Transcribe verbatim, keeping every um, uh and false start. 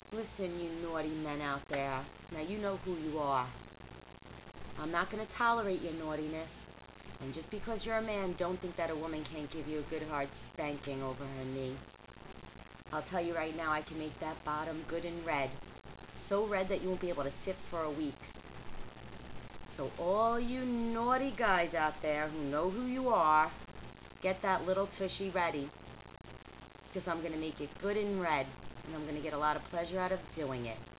Listen, you naughty men out there. Now you know who you are. I'm not going to tolerate your naughtiness. And just because you're a man, don't think that a woman can't give you a good hard spanking over her knee. I'll tell you right now, I can make that bottom good and red. So red that you won't be able to sit for a week. So all you naughty guys out there who know who you are, get that little tushy ready. Because I'm going to make it good and red. And I'm going to get a lot of pleasure out of doing it.